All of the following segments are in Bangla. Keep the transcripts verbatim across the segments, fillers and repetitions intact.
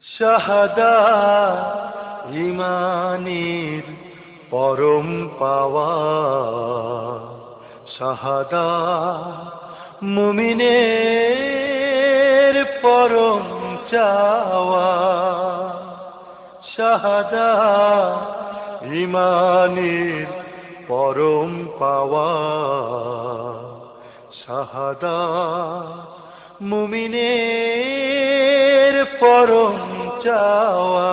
শাহাদা ইমানের পরম পাওয়া, শাহাদা মুমিনের পরম চাওয়া, শাহাদা ইমানের পরম পাওয়া, শাহাদা মুমিনের পরম চাওয়া।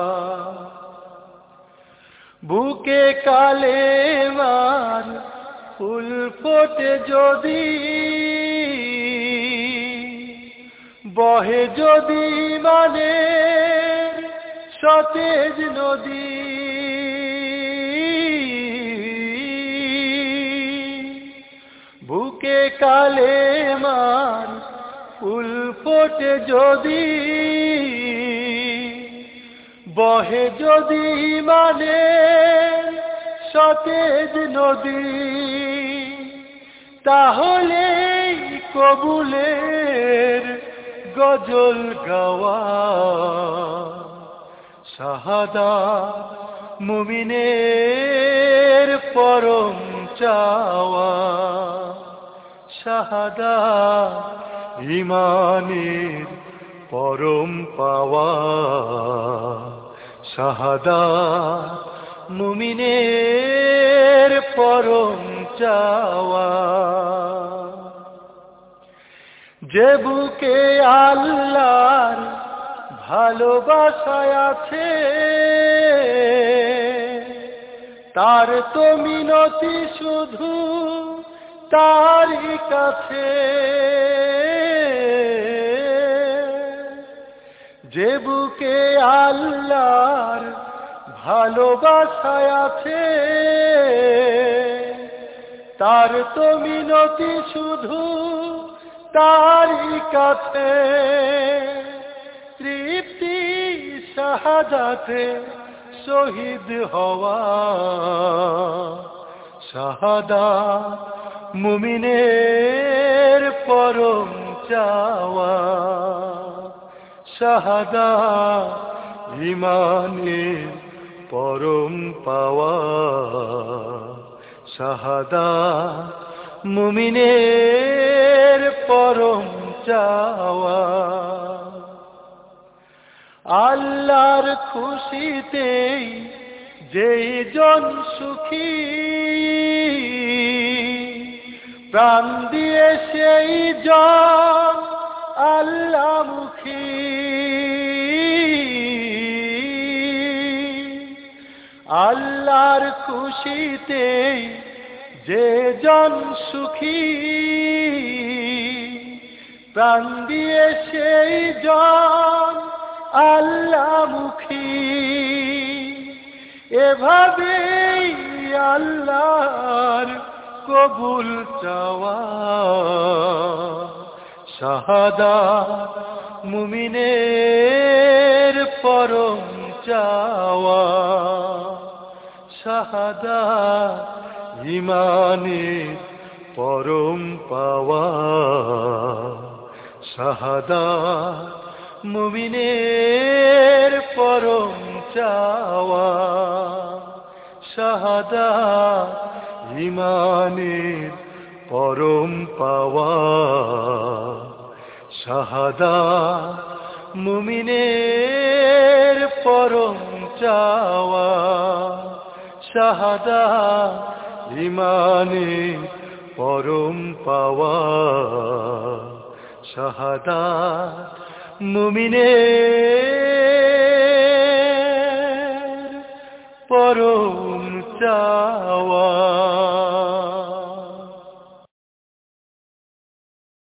বুকে কালেমার ফুল ফোটে যদি, বহে যদি মানে সতেজ নদী, বুকে কালেমার ফুল ফোটে যদি, বহে যদি মানে সতেজ নদী, তাহলে কবুলের গজল গাওয়া, শাহাদা মুমিনের পরম চাওয়া, শাহাদা ইমানের পরম পাওয়া, শাহাদা মুমিনের পরম চাওয়া। যে বুকে আল্লাহর ভালোবাসা আছে, তার তো মিনতি শুধু তারই কাছে। যে বুকে আল্লাহর ভালোবাসা আছে, তার তো মিনতি শুধু তারই কাছে। তৃপ্তি শাহাদাতে শহীদ হওয়া, শাহাদা মুমিনের পরম চাওয়া, শাহাদা ইমানের পরম পাওয়া, শাহাদা মুমিনের পরম চাওয়া। আল্লাহর খুশিতেই যেই জন সুখী, প্রাণ দিয়ে সেই জন আল্লাহমুখী। আল্লাহর খুশিতেই যে জন সুখী, প্রাণ দিয়ে সেই জন আল্লাহমুখী। এভাবেই আল্লাহর কবুল চাওয়া, শাহাদা মুমিনের পরম চাওয়া, শাহাদা ইমানের পরম পাওয়া, শাহাদা মুমিনের পরম চাওয়া, শাহাদা ইমানের পরম পাওয়া, শাহাদা মুমিনের পরম চাওয়া, শাহাদা ইমানের পরম পাওয়া, শাহাদা মুমিনের পরম চাওয়া।